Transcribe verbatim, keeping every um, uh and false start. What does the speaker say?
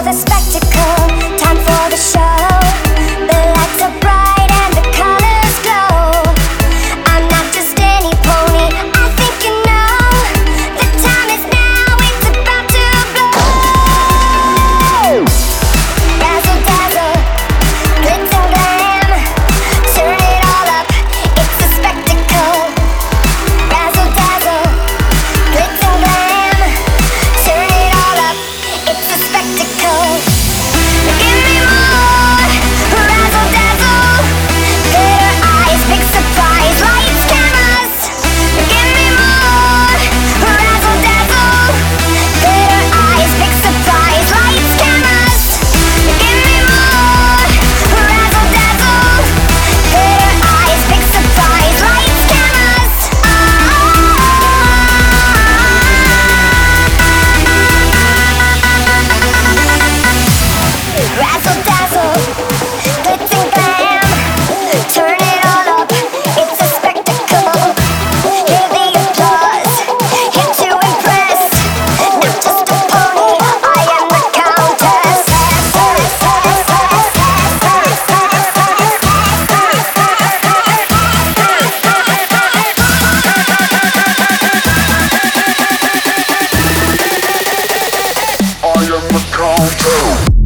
the spectacle, time for the show. The lights are bright and the colors glow. I'm not just any pony, I think you know. The time is now, it's about to blow. Razzle dazzle, glitz and glam, turn it all up, it's a spectacle. Razzle dazzle, glitz and glam, turn it all up, it's a spectacle. Give me more, razzle dazzle, glitter eyes, big surprise, lights, cameras. Give me more, razzle dazzle, glitter eyes, big surprise, lights, cameras. Give me more, razzle dazzle, glitter eyes, big surprise, lights, cameras. Razzle dazzle, glitz and glam, turn it all up, it's a spectacle. Hear the applause, here to impress, not just a pony, I am the countess. I am the countess.